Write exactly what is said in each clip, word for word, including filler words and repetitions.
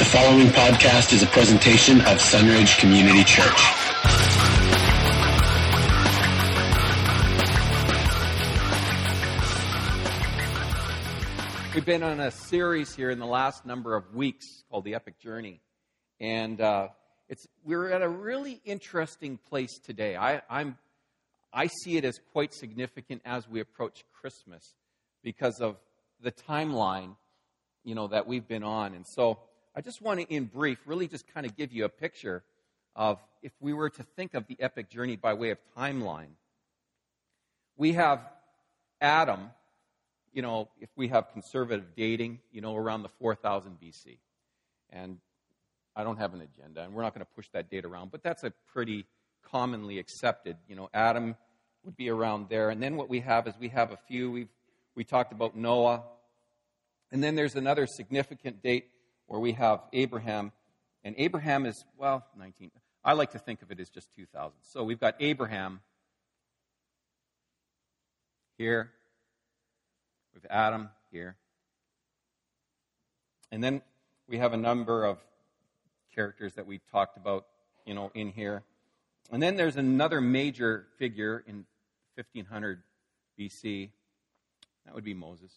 following podcast is a presentation of Sunridge Community Church. We've been on a series here in the last number of weeks called The Epic Journey. And uh, it's we're at a really interesting place today. I, I'm, I see it as quite significant as we approach Christmas because of the timeline, you know, that we've been on. And so I just want to, in brief, really just kind of give you a picture of if we were to think of the epic journey by way of timeline. We have Adam, you know, if we have conservative dating, you know, around the four thousand B C. And I don't have an agenda, and we're not going to push that date around, but that's a pretty commonly accepted. You know, Adam would be around there. And then what we have is we have a few, we've, we talked about Noah. And then there's another significant date where we have Abraham. And Abraham is, well, nineteen. I like to think of it as just two thousand. So we've got Abraham here with Adam here. And then we have a number of characters that we talked about, you know, in here. And then there's another major figure in fifteen hundred B C. That would be Moses.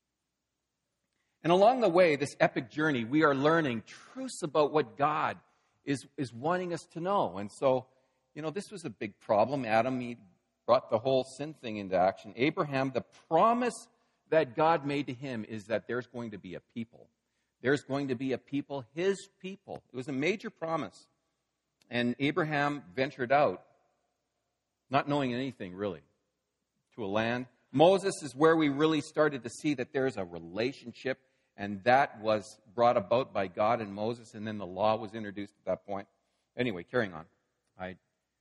And along the way, this epic journey, we are learning truths about what God is, is wanting us to know. And so, you know, this was a big problem. Adam, he brought the whole sin thing into action. Abraham, the promise that God made to him is that there's going to be a people. There's going to be a people, his people. It was a major promise. And Abraham ventured out, not knowing anything really, to a land. Moses is where we really started to see that there's a relationship, and that was brought about by God and Moses, and then the law was introduced at that point. Anyway, carrying on. I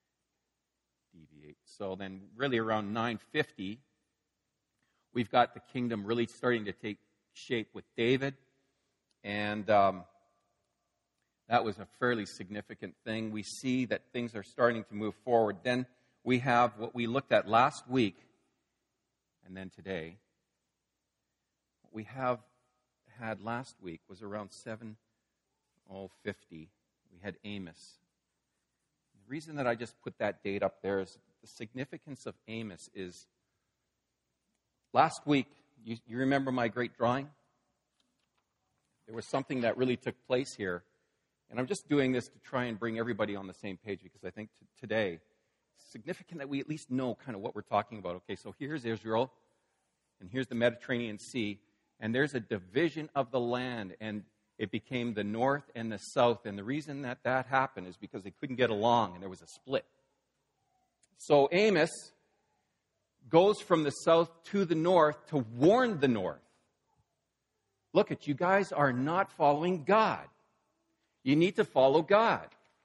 deviate. So then really around nine fifty, we've got the kingdom really starting to take shape with David, and um, that was a fairly significant thing. We see that things are starting to move forward. Then we have what we looked at last week, and then today. What we have had last week was around seven fifty. We had Amos. The reason that I just put that date up there is the significance of Amos is last week, you, you remember my great drawing? There was something that really took place here. And I'm just doing this to try and bring everybody on the same page because I think t- today it's significant that we at least know kind of what we're talking about. Okay, so here's Israel, and here's the Mediterranean Sea, and there's a division of the land, and it became the north and the south. And the reason that that happened is because they couldn't get along, and there was a split. So Amos goes from the south to the north to warn the north. Look at you guys are not following God. You need to follow God.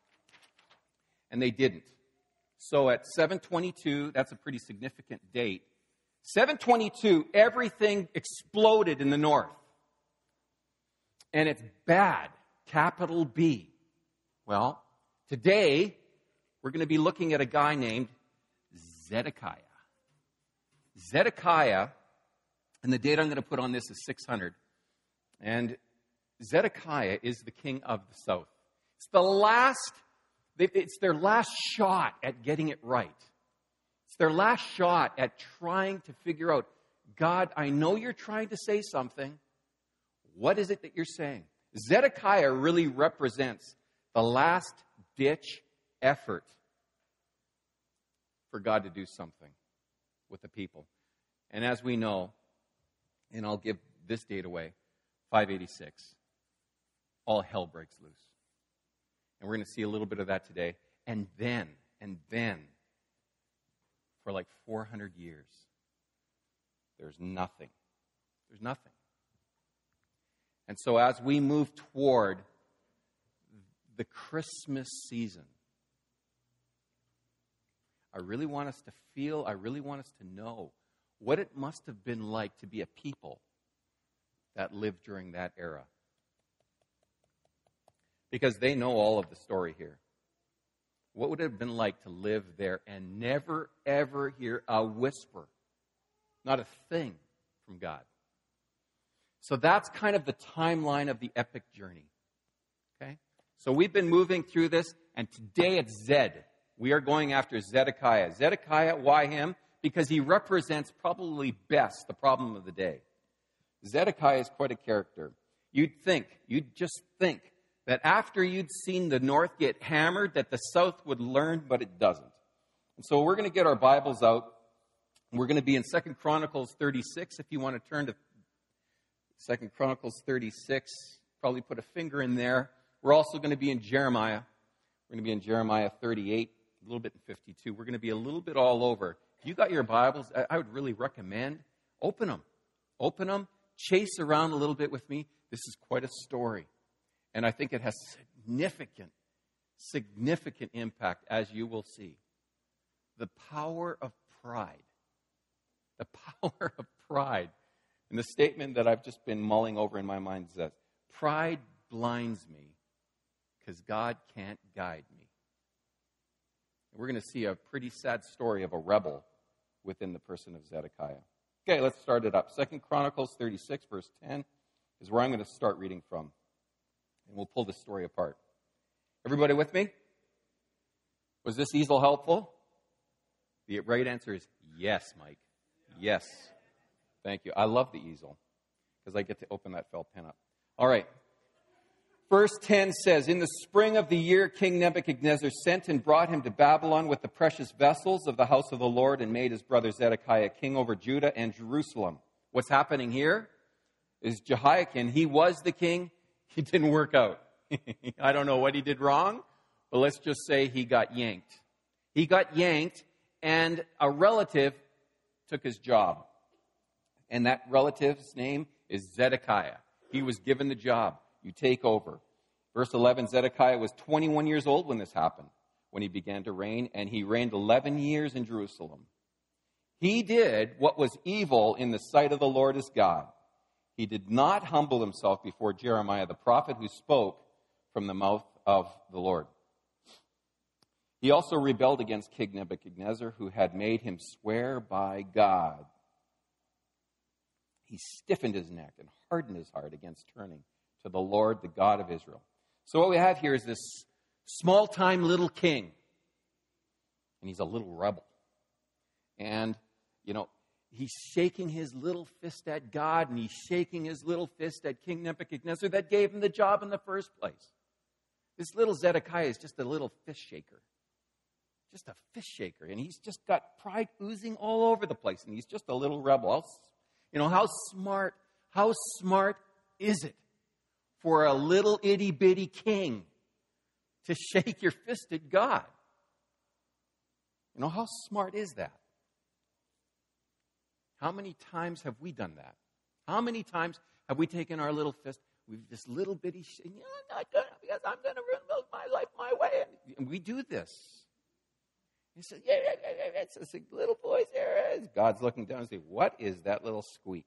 And they didn't. So at seven twenty-two, that's a pretty significant date. seven twenty-two, everything exploded in the north. And it's bad, capital B. Well, today, we're going to be looking at a guy named Zedekiah. Zedekiah, and the date I'm going to put on this is six hundred. And Zedekiah is the king of the south. It's the last, it's their last shot at getting it right. It's their last shot at trying to figure out, God, I know you're trying to say something. What is it that you're saying? Zedekiah really represents the last ditch effort for God to do something with the people. And as we know, and I'll give this date away, five eighty-six, all hell breaks loose. And we're going to see a little bit of that today. And then, and then, for like four hundred years, there's nothing. There's nothing. And so as we move toward the Christmas season, I really want us to feel, I really want us to know what it must have been like to be a people that lived during that era. Because they know all of the story here. What would it have been like to live there and never, ever hear a whisper, not a thing from God? So that's kind of the timeline of the epic journey. So we've been moving through this, and today it's Zed. We are going after Zedekiah. Zedekiah, why him? Because he represents probably best the problem of the day. Zedekiah is quite a character. You'd think, you'd just think, that after you'd seen the north get hammered, that the south would learn, but it doesn't. And so we're going to get our Bibles out. We're going to be in Second Chronicles thirty-six. If you want to turn to Second Chronicles thirty-six, probably put a finger in there. We're also going to be in Jeremiah. We're going to be in Jeremiah thirty-eight, a little bit in fifty-two. We're going to be a little bit all over. If you got your Bibles, I would really recommend, open them. Open them. Chase around a little bit with me. This is quite a story. And I think it has significant, significant impact, as you will see. The power of pride. The power of pride. And the statement that I've just been mulling over in my mind says, pride blinds me because God can't guide me. And we're going to see a pretty sad story of a rebel within the person of Zedekiah. Okay, let's start it up. Second Chronicles thirty-six, verse ten, is where I'm going to start reading from. And we'll pull this story apart. Everybody with me? Was this easel helpful? The right answer is yes, Mike. Yes. Thank you. I love the easel because I get to open that felt pen up. All right. Verse ten says, in the spring of the year, King Nebuchadnezzar sent and brought him to Babylon with the precious vessels of the house of the Lord and made his brother Zedekiah king over Judah and Jerusalem. What's happening here is Jehoiakim, he was the king. He didn't work out. I don't know what he did wrong, but let's just say he got yanked. He got yanked, and a relative took his job. And that relative's name is Zedekiah. He was given the job. You take over. Verse eleven, Zedekiah was twenty-one years old when this happened, when he began to reign, and he reigned eleven years in Jerusalem. He did what was evil in the sight of the Lord his God. He did not humble himself before Jeremiah the prophet, who spoke from the mouth of the Lord. He also rebelled against King Nebuchadnezzar, who had made him swear by God. He stiffened his neck and hardened his heart against turning to the Lord, the God of Israel. So what we have here is this small-time little king. And he's a little rebel. And, you know, he's shaking his little fist at God, and he's shaking his little fist at King Nebuchadnezzar that gave him the job in the first place. This little Zedekiah is just a little fist shaker. Just a fist shaker. And he's just got pride oozing all over the place. And he's just a little rebel. How, you know, how smart, how smart is it for a little itty-bitty king to shake your fist at God? You know, how smart is that? How many times have we done that? How many times have we taken our little fist, we've this little bitty, sh- you know, I'm not going to, because I'm going to live my life my way. And we do this. He says, yeah, yeah, yeah, yeah. It's this little voice there. God's looking down and saying, what is that little squeak?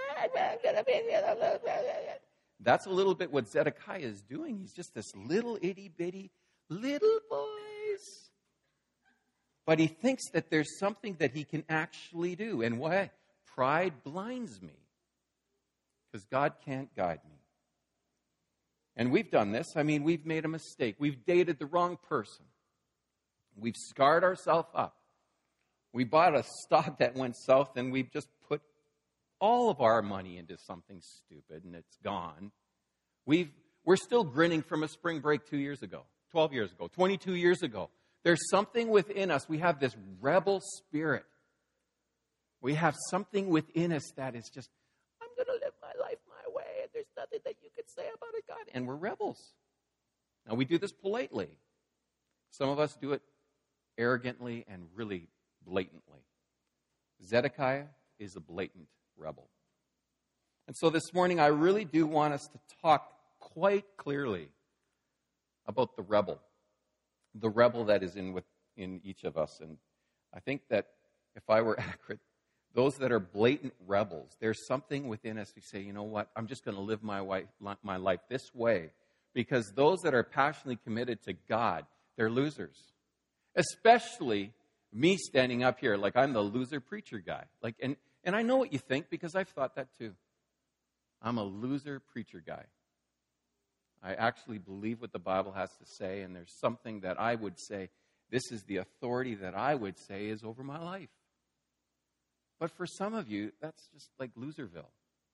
That's a little bit what Zedekiah is doing. He's just this little itty-bitty little voice. But he thinks that there's something that he can actually do. And why? Pride blinds me. Because God can't guide me. And we've done this. I mean, we've made a mistake. We've dated the wrong person. We've scarred ourselves up. We bought a stock that went south, and we've just put all of our money into something stupid, and it's gone. We've, we're still grinning from a spring break two years ago, twelve years ago, twenty-two years ago. There's something within us. We have this rebel spirit. We have something within us that is just, I'm going to live my life my way, and there's nothing that you could say about it, God. And we're rebels. Now, we do this politely. Some of us do it arrogantly and really blatantly. Zedekiah is a blatant rebel. And so this morning, I really do want us to talk quite clearly about the rebel. The rebel that is in within each of us. And I think that if I were accurate, those that are blatant rebels, there's something within us who say, you know what, I'm just going to live my, wife, my life this way. Because those that are passionately committed to God, they're losers. Especially me standing up here like I'm the loser preacher guy. Like, and, and I know what you think because I've thought that too. I'm a loser preacher guy. I actually believe what the Bible has to say, and there's something that I would say, this is the authority that I would say is over my life. But for some of you, that's just like Loserville.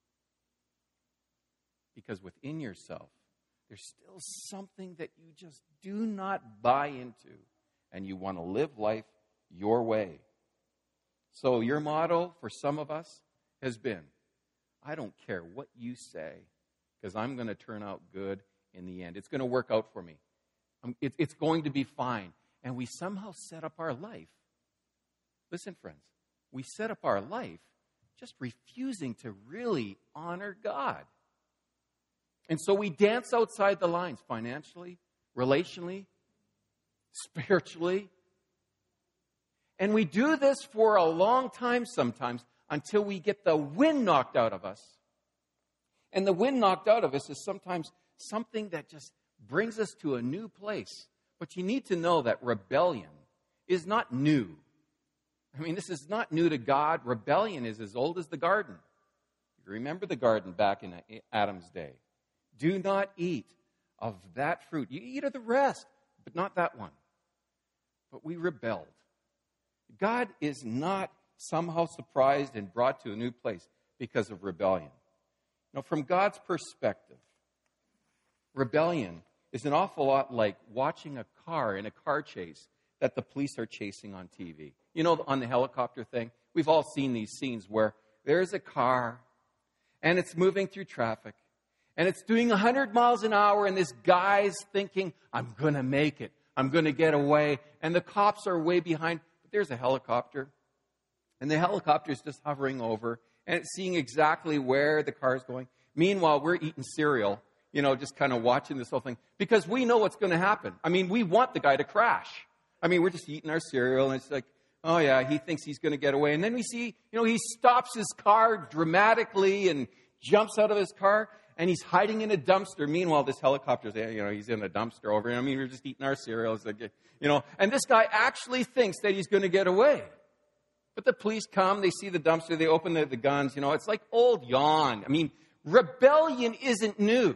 Because within yourself, there's still something that you just do not buy into, and you want to live life your way. So your motto for some of us has been, I don't care what you say, because I'm going to turn out good in the end. It's going to work out for me. It, it's going to be fine. And we somehow set up our life. Listen, friends, we set up our life just refusing to really honor God. And so we dance outside the lines financially, relationally, spiritually. And we do this for a long time sometimes until we get the wind knocked out of us. And the wind knocked out of us is sometimes something that just brings us to a new place. But you need to know that rebellion is not new. I mean, this is not new to God. Rebellion is as old as the garden. You remember the garden back in Adam's day. Do not eat of that fruit. You eat of the rest, but not that one. But we rebelled. God is not somehow surprised and brought to a new place because of rebellion. Now, from God's perspective, rebellion is an awful lot like watching a car in a car chase that the police are chasing on T V. You know, on the helicopter thing, we've all seen these scenes where there's a car and it's moving through traffic and it's doing one hundred miles an hour and this guy's thinking, I'm going to make it. I'm going to get away. And the cops are way behind. But there's a helicopter. And the helicopter is just hovering over. And it's seeing exactly where the car is going. Meanwhile, we're eating cereal, you know, just kind of watching this whole thing. Because we know what's going to happen. I mean, we want the guy to crash. I mean, we're just eating our cereal. And it's like, oh, yeah, he thinks he's going to get away. And then we see, you know, he stops his car dramatically and jumps out of his car. And he's hiding in a dumpster. Meanwhile, this helicopter's, you know, he's in a dumpster over here. I mean, we're just eating our cereal. It's like, you know, and this guy actually thinks that he's going to get away. But the police come, they see the dumpster, they open the, the guns. You know, it's like old yarn. I mean, rebellion isn't new.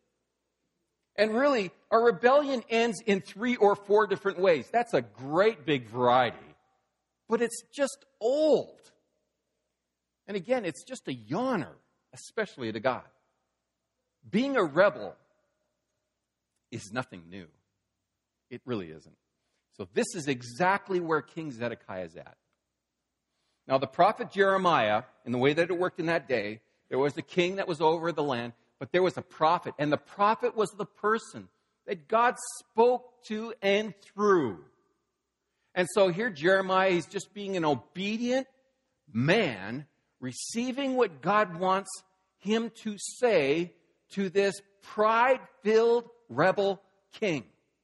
And really, our rebellion ends in three or four different ways. That's a great big variety. But it's just old. And again, it's just a yawner, especially to God. Being a rebel is nothing new. It really isn't. So this is exactly where King Zedekiah is at. Now, the prophet Jeremiah, in the way that it worked in that day, there was a king that was over the land, but there was a prophet. And the prophet was the person that God spoke to and through. And so here Jeremiah, he's just being an obedient man, receiving what God wants him to say to this pride-filled rebel king.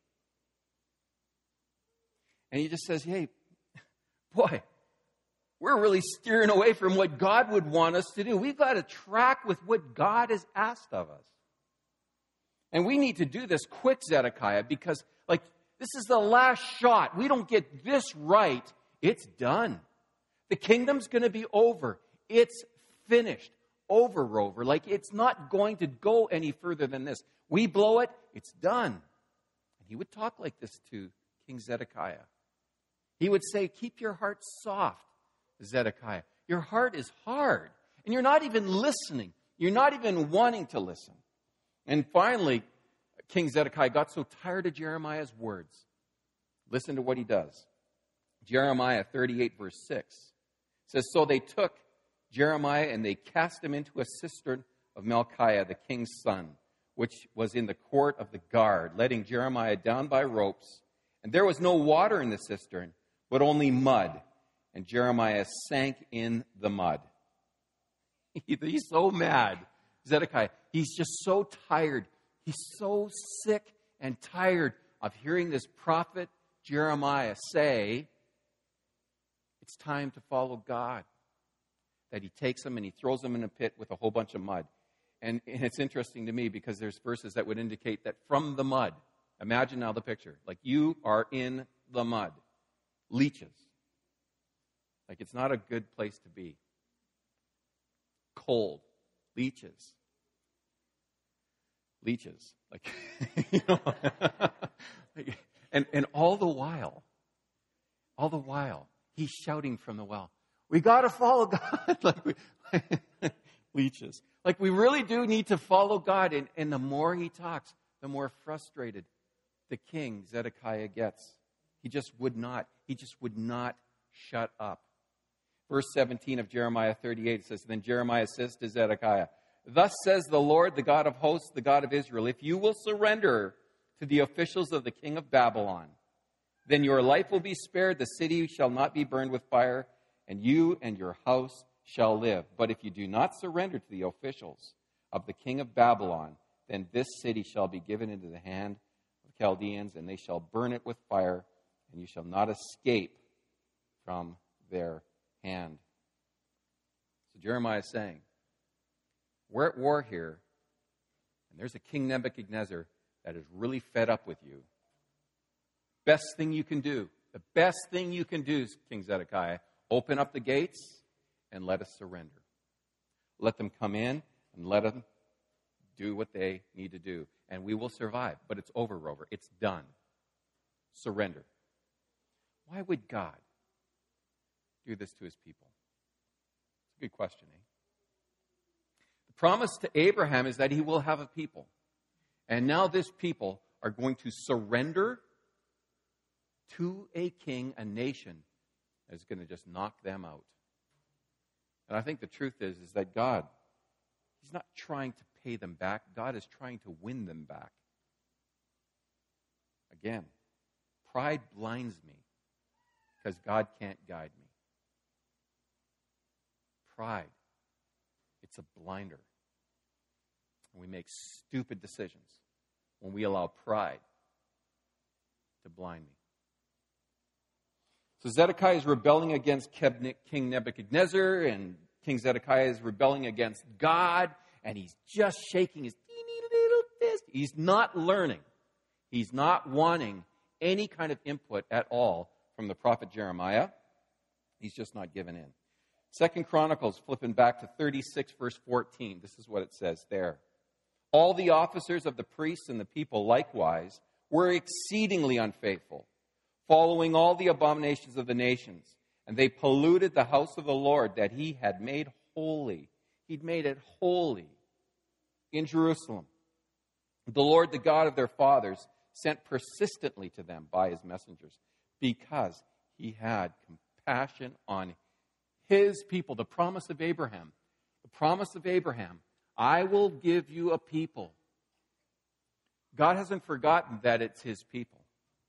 And he just says, hey, boy, we're really steering away from what God would want us to do. We've got to track with what God has asked of us. And we need to do this quick, Zedekiah, because, like, this is the last shot. We don't get this right, it's done. The kingdom's going to be over. It's finished. Over, Rover. Like, it's not going to go any further than this. We blow it, it's done. And he would talk like this to King Zedekiah. He would say, keep your heart soft, Zedekiah. Your heart is hard. And you're not even listening. You're not even wanting to listen. And finally, King Zedekiah got so tired of Jeremiah's words. Listen to what he does. Jeremiah thirty-eight, verse six says, so they took Jeremiah and they cast him into a cistern of Malchiah, the king's son, which was in the court of the guard, letting Jeremiah down by ropes. And there was no water in the cistern, but only mud. And Jeremiah sank in the mud. He's so mad, Zedekiah. He's just so tired. He's so sick and tired of hearing this prophet Jeremiah say, it's time to follow God. That he takes him and he throws him in a pit with a whole bunch of mud. And, and it's interesting to me because there's verses that would indicate that from the mud, imagine now the picture, like you are in the mud, leeches. Like it's not a good place to be. Cold, leeches. leeches. Like, you know, and, and all the while, all the while, he's shouting from the well, we got to follow God. like we, leeches. Like we really do need to follow God. And, and the more he talks, the more frustrated the king, Zedekiah, gets. He just would not, he just would not shut up. Verse seventeen of Jeremiah thirty-eight says, then Jeremiah says to Zedekiah, thus says the Lord, the God of hosts, the God of Israel, if you will surrender to the officials of the king of Babylon, then your life will be spared, the city shall not be burned with fire, and you and your house shall live. But if you do not surrender to the officials of the king of Babylon, then this city shall be given into the hand of Chaldeans, and they shall burn it with fire, and you shall not escape from their hand. So Jeremiah is saying, we're at war here, and there's a King Nebuchadnezzar that is really fed up with you. Best thing you can do, the best thing you can do, King Zedekiah, open up the gates and let us surrender. Let them come in and let them do what they need to do, and we will survive. But it's over, Rover. It's done. Surrender. Why would God do this to his people? It's a good question, eh? The promise to Abraham is that he will have a people. And now this people are going to surrender to a king, a nation that is going to just knock them out. And I think the truth is, is that God, he's not trying to pay them back. God is trying to win them back. Again, pride blinds me because God can't guide me. Pride, it's a blinder. And we make stupid decisions when we allow pride to blind me. So Zedekiah is rebelling against King Nebuchadnezzar, and King Zedekiah is rebelling against God, and he's just shaking his teeny little fist. He's not learning. He's not wanting any kind of input at all from the prophet Jeremiah. He's just not giving in. Second Chronicles, flipping back to thirty-six, verse fourteen. This is what it says there. All the officers of the priests and the people likewise were exceedingly unfaithful, following all the abominations of the nations. And they polluted the house of the Lord that he had made holy. He'd made it holy in Jerusalem. The Lord, the God of their fathers, sent persistently to them by his messengers because he had compassion on his people. The promise of Abraham. The promise of Abraham. I will give you a people. God hasn't forgotten that it's his people.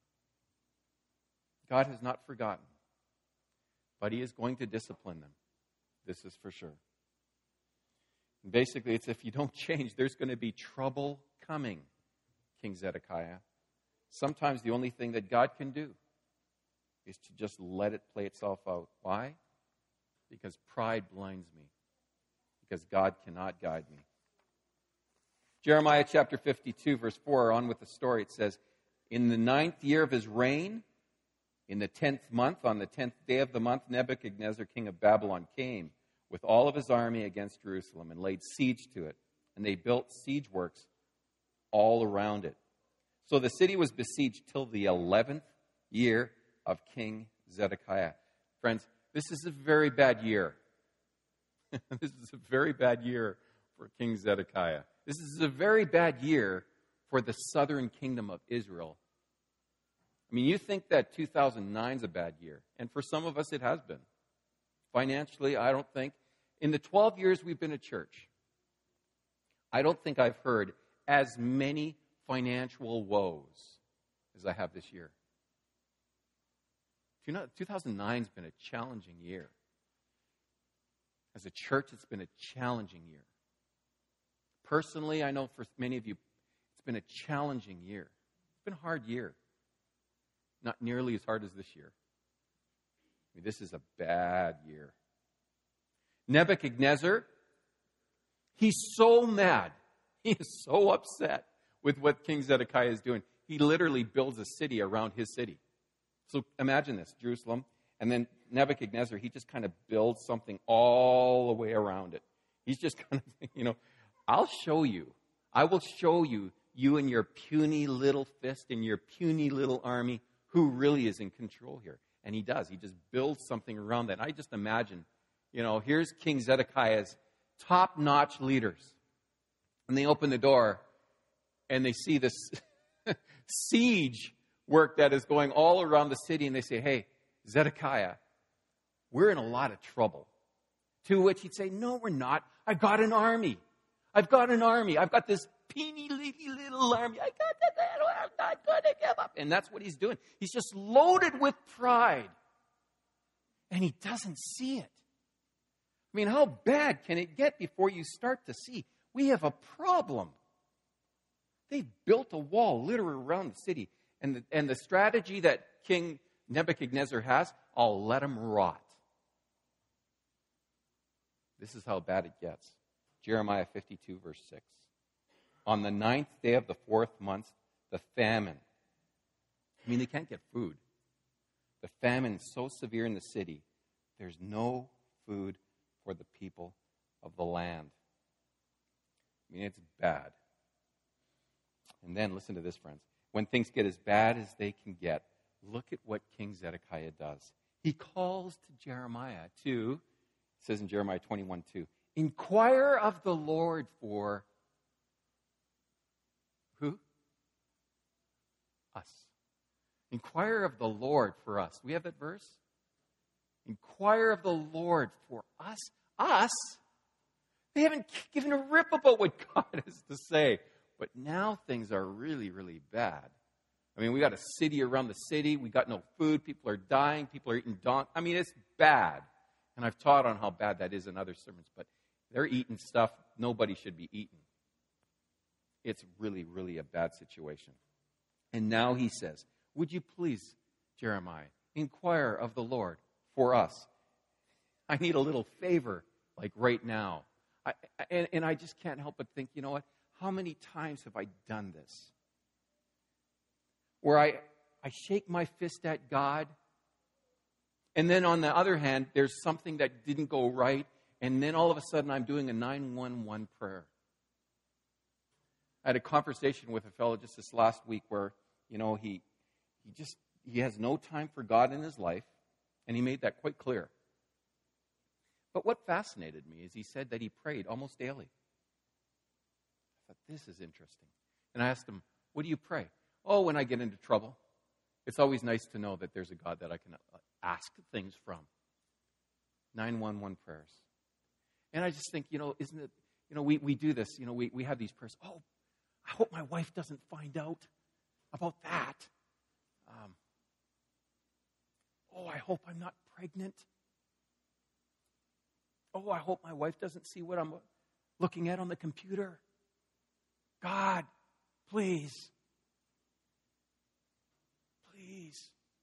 God has not forgotten. But he is going to discipline them. This is for sure. And basically, it's if you don't change, there's going to be trouble coming, King Zedekiah. Sometimes the only thing that God can do is to just let it play itself out. Why? Because pride blinds me. Because God cannot guide me. Jeremiah chapter fifty-two, verse four, on with the story. It says, in the ninth year of his reign, in the tenth month, on the tenth day of the month, Nebuchadnezzar, king of Babylon, came with all of his army against Jerusalem and laid siege to it. And they built siege works all around it. So the city was besieged till the eleventh year of King Zedekiah. Friends, this is a very bad year. This is a very bad year for King Zedekiah. This is a very bad year for the southern kingdom of Israel. I mean, you think that two thousand nine is a bad year, and for some of us it has been. Financially, I don't think. In the twelve years we've been a church, I don't think I've heard as many financial woes as I have this year. You know, two thousand nine has been a challenging year. As a church, it's been a challenging year. Personally, I know for many of you, it's been a challenging year. It's been a hard year. Not nearly as hard as this year. I mean, this is a bad year. Nebuchadnezzar, he's so mad. He is so upset with what King Zedekiah is doing. He literally builds a city around his city. So imagine this, Jerusalem, and then Nebuchadnezzar, he just kind of builds something all the way around it. He's just kind of, you know, I'll show you. I will show you you and your puny little fist and your puny little army, who really is in control here? And he does. He just builds something around that. I just imagine, you know, here's King Zedekiah's top-notch leaders. And they open the door, and they see this siege work that is going all around the city, and they say, hey, Zedekiah, we're in a lot of trouble. To which he'd say, no, we're not. I've got an army. I've got an army. I've got this teeny little army. I got this little, I'm not going to give up. And that's what he's doing. He's just loaded with pride. And he doesn't see it. I mean, how bad can it get before you start to see we have a problem? They've built a wall literally around the city. And the, and the strategy that King Nebuchadnezzar has, I'll let him rot. This is how bad it gets. Jeremiah fifty-two, verse six. On the ninth day of the fourth month, the famine. I mean, they can't get food. The famine is so severe in the city, there's no food for the people of the land. I mean, it's bad. And then, listen to this, friends. When things get as bad as they can get, look at what King Zedekiah does. He calls to Jeremiah to, it says in Jeremiah twenty-one two, inquire of the Lord for who? Us. Inquire of the Lord for us. We have that verse? Inquire of the Lord for us. Us? They haven't given a rip about what God has to say. But now things are really, really bad. I mean, we got a city around the city. We got no food. People are dying. People are eating don. I mean, it's bad. And I've taught on how bad that is in other sermons. But they're eating stuff nobody should be eating. It's really, really a bad situation. And now he says, would you please, Jeremiah, inquire of the Lord for us? I need a little favor, like right now. I, and, and I just can't help but think, you know what? How many times have I done this? Where I, I shake my fist at God, and then on the other hand, there's something that didn't go right, and then all of a sudden I'm doing a nine one one prayer. I had a conversation with a fellow just this last week where, you know, he he just, he has no time for God in his life, and he made that quite clear. But what fascinated me is he said that he prayed almost daily. I thought, this is interesting. And I asked him, what do you pray? Oh, when I get into trouble. It's always nice to know that there's a God that I can ask things from. nine one one prayers. And I just think, you know, isn't it, you know, we, we do this, you know, we, we have these prayers. Oh, I hope my wife doesn't find out about that. Um, oh, I hope I'm not pregnant. Oh, I hope my wife doesn't see what I'm looking at on the computer. God, please. Please.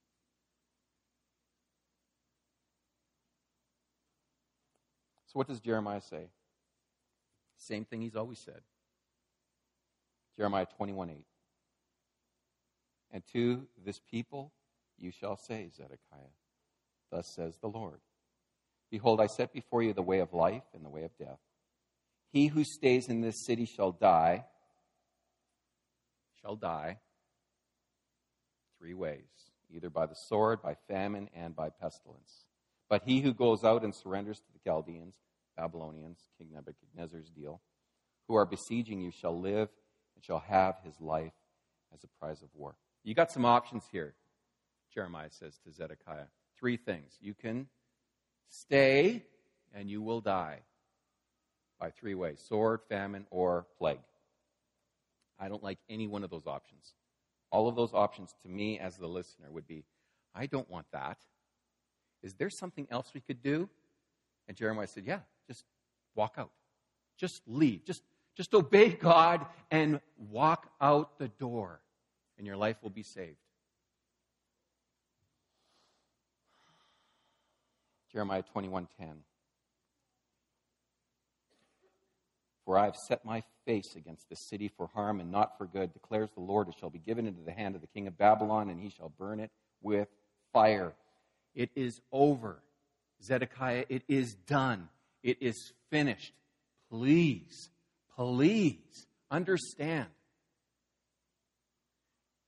So what does Jeremiah say? Same thing he's always said. Jeremiah twenty-one eight. And to this people you shall say, Zedekiah, thus says the Lord, behold, I set before you the way of life and the way of death. He who stays in this city shall die, shall die three ways, either by the sword, by famine, and by pestilence. But he who goes out and surrenders to the Chaldeans, Babylonians, King Nebuchadnezzar's deal, who are besieging you shall live and shall have his life as a prize of war. You got some options here, Jeremiah says to Zedekiah. Three things. You can stay and you will die by three ways: sword, famine, or plague. I don't like any one of those options. All of those options to me as the listener would be, I don't want that. Is there something else we could do? And Jeremiah said, yeah, just walk out. Just leave. Just, just obey God and walk out the door, and your life will be saved. Jeremiah twenty-one ten. For I have set my face against the city for harm and not for good, declares the Lord. It shall be given into the hand of the king of Babylon, and he shall burn it with fire. It is over. Zedekiah, it is done. It is finished. Please, please understand.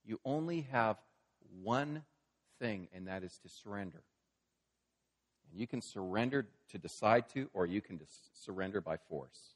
You only have one thing, and that is to surrender. And you can surrender to decide to, or you can just surrender by force.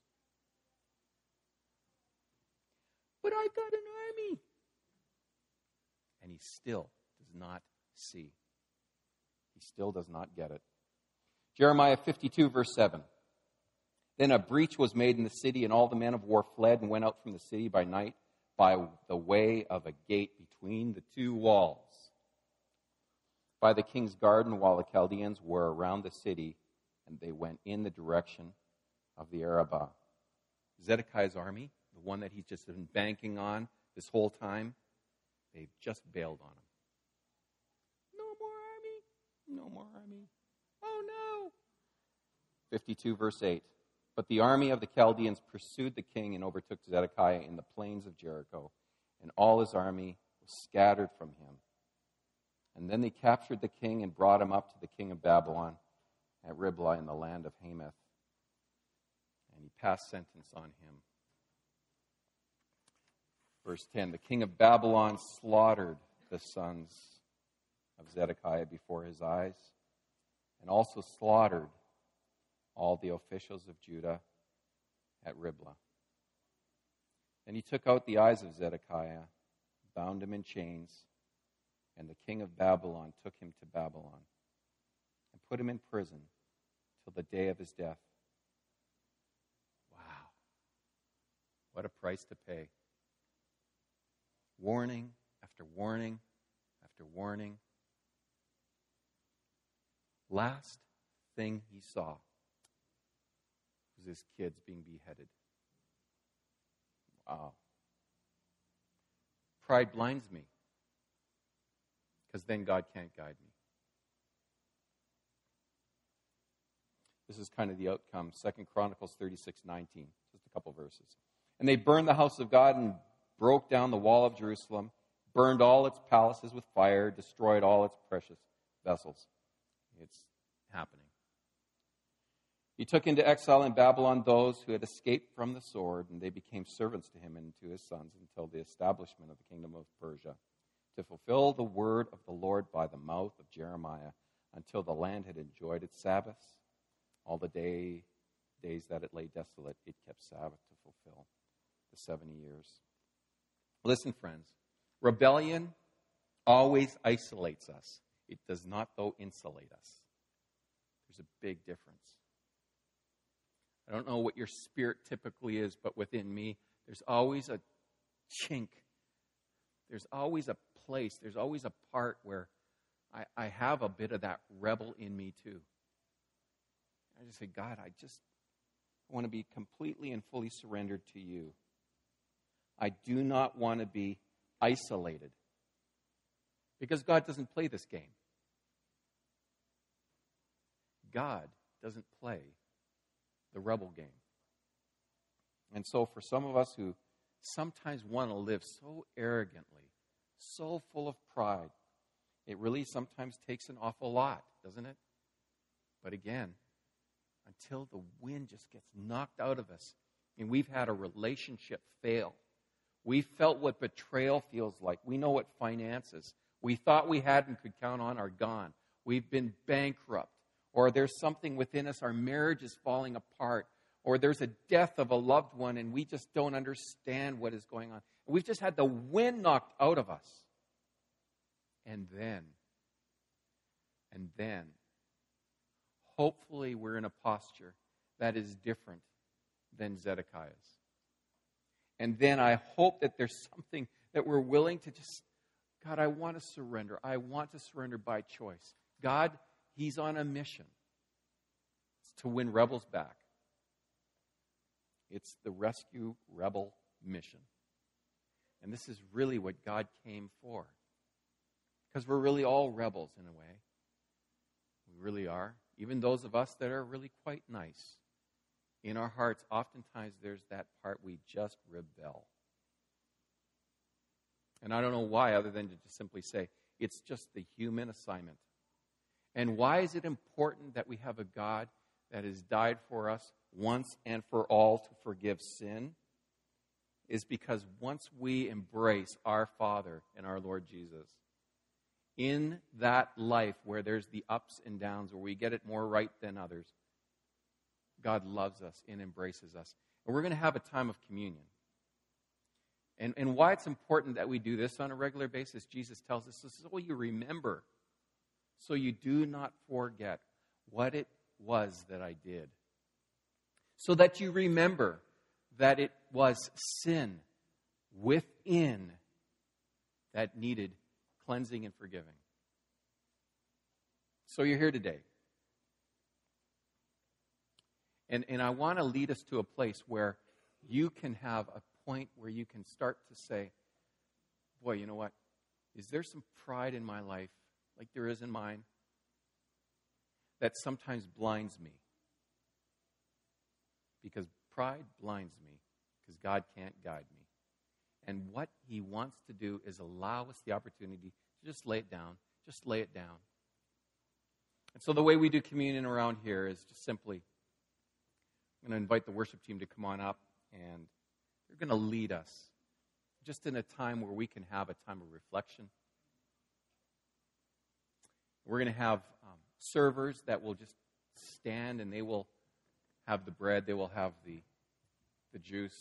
But I got an army. And he still does not see. He still does not get it. Jeremiah fifty-two, verse seven. Then a breach was made in the city, and all the men of war fled and went out from the city by night by the way of a gate between the two walls, by the king's garden, while the Chaldeans were around the city, and they went in the direction of the Arabah. Zedekiah's army, the one that he's just been banking on this whole time, they've just bailed on him. No more army. No more army. Oh no. fifty-two, verse eight. But the army of the Chaldeans pursued the king and overtook Zedekiah in the plains of Jericho, and all his army was scattered from him. And then they captured the king and brought him up to the king of Babylon at Riblah in the land of Hamath. And he passed sentence on him. Verse ten, the king of Babylon slaughtered the sons of Zedekiah before his eyes, and also slaughtered all the officials of Judah at Riblah. Then he took out the eyes of Zedekiah, bound him in chains, and the king of Babylon took him to Babylon and put him in prison till the day of his death. Wow. What a price to pay. Warning after warning after warning. Last thing he saw was his kids being beheaded. Wow. Pride blinds me, because then God can't guide me. This is kind of the outcome. Second Chronicles thirty-six nineteen, just a couple verses. And they burned the house of God and broke down the wall of Jerusalem, burned all its palaces with fire, destroyed all its precious vessels. It's happening. He took into exile in Babylon those who had escaped from the sword, and they became servants to him and to his sons until the establishment of the kingdom of Persia, to fulfill the word of the Lord by the mouth of Jeremiah, until the land had enjoyed its Sabbaths. All the day, days that it lay desolate, it kept Sabbath to fulfill the seventy years. Listen, friends, rebellion always isolates us. It does not, though, insulate us. There's a big difference. I don't know what your spirit typically is, but within me, there's always a chink. There's always a place. There's always a part where I, I have a bit of that rebel in me too. I just say, God, I just want to be completely and fully surrendered to you. I do not want to be isolated. Because God doesn't play this game. God doesn't play the rebel game. And so for some of us who sometimes want to live so arrogantly, so full of pride, it really sometimes takes an awful lot, doesn't it? But again, until the wind just gets knocked out of us and we've had a relationship fail, we felt what betrayal feels like. We know what finances we thought we had and could count on are gone. We've been bankrupt. Or there's something within us, our marriage is falling apart. Or there's a death of a loved one and we just don't understand what is going on. We've just had the wind knocked out of us. And then, and then, hopefully we're in a posture that is different than Zedekiah's. And then I hope that there's something that we're willing to just, God, I want to surrender. I want to surrender by choice. God, He's on a mission. It's to win rebels back. It's the rescue rebel mission. And this is really what God came for. Because we're really all rebels in a way. We really are. Even those of us that are really quite nice. In our hearts, oftentimes there's that part we just rebel. And I don't know why, other than to just simply say, it's just the human assignment. And why is it important that we have a God that has died for us once and for all to forgive sin? is because once we embrace our Father and our Lord Jesus, in that life where there's the ups and downs, where we get it more right than others, God loves us and embraces us. And we're going to have a time of communion. And, and why it's important that we do this on a regular basis, Jesus tells us, this is so you remember, so you do not forget what it was that I did. So that you remember that it was sin within that needed cleansing and forgiving. So you're here today. And, and I want to lead us to a place where you can have a point where you can start to say, boy, you know what? Is there some pride in my life, like there is in mine, that sometimes blinds me? Because pride blinds me, because God can't guide me. And what he wants to do is allow us the opportunity to just lay it down, just lay it down. And so the way we do communion around here is just simply, I'm going to invite the worship team to come on up, and they're going to lead us just in a time where we can have a time of reflection. We're going to have um, servers that will just stand, and they will have the bread, they will have the, the juice.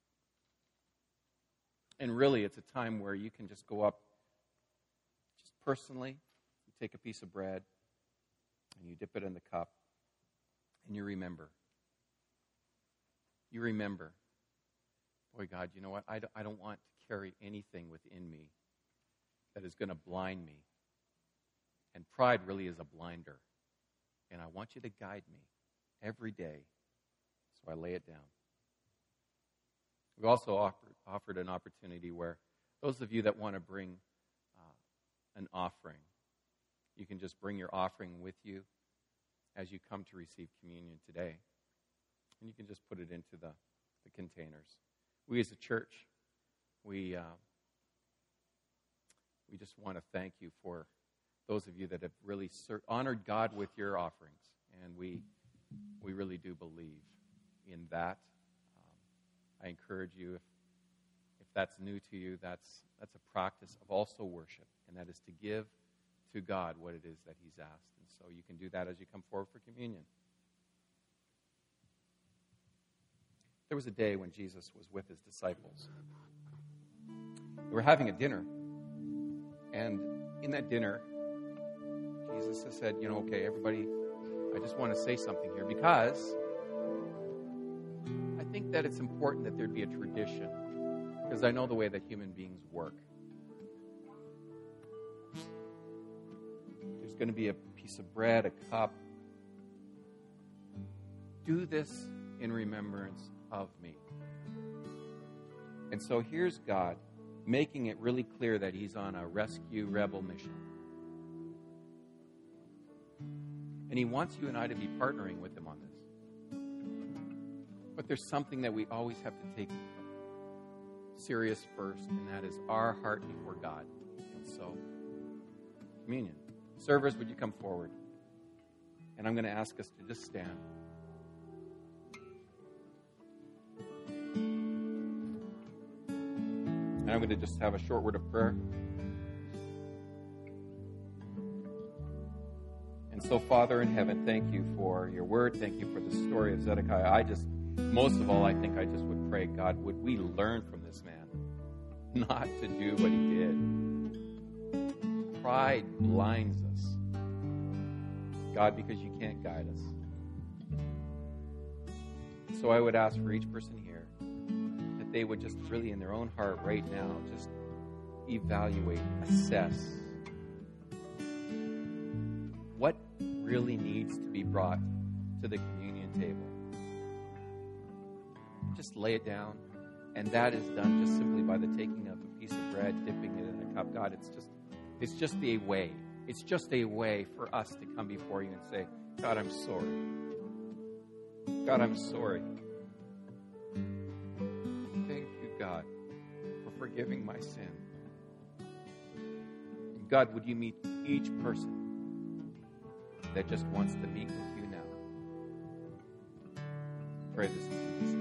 And really, it's a time where you can just go up, just personally, you take a piece of bread, and you dip it in the cup, and you remember. You remember, boy, God, you know what? I don't, I don't want to carry anything within me that is going to blind me. And pride really is a blinder. And I want you to guide me every day. So I lay it down. We also offered, offered an opportunity where those of you that want to bring uh, an offering, you can just bring your offering with you as you come to receive communion today. And you can just put it into the, the containers. We as a church, we uh, we just want to thank you for those of you that have really ser- honored God with your offerings. And we we really do believe in that. Um, I encourage you, if if that's new to you, that's that's a practice of also worship, and that is to give to God what it is that he's asked. And so you can do that as you come forward for communion. There was a day when Jesus was with his disciples. They were having a dinner. And in that dinner, Jesus has said, you know, okay, everybody, I just want to say something here because I think that it's important that there'd be a tradition, because I know the way that human beings work. There's going to be a piece of bread, a cup. Do this in remembrance of me. And so here's God making it really clear that he's on a rescue rebel mission. And he wants you and I to be partnering with him on this. But there's something that we always have to take serious first, and that is our heart before God. And so, communion. Servers, would you come forward? And I'm going to ask us to just stand. And I'm going to just have a short word of prayer. And so, Father in heaven, thank you for your word. Thank you for the story of Zedekiah. I just, most of all, I think I just would pray, God, would we learn from this man not to do what he did. Pride blinds us, God, because you can't guide us. So I would ask for each person here, they would just really in their own heart right now just evaluate, assess what really needs to be brought to the communion table. Just lay it down, and that is done just simply by the taking of a piece of bread, dipping it in a cup. God, it's just it's just a way. It's just a way for us to come before you and say, God, I'm sorry. God, I'm sorry. God, for forgiving my sin. And God, would you meet each person that just wants to meet with you now? Pray this in Jesus' name.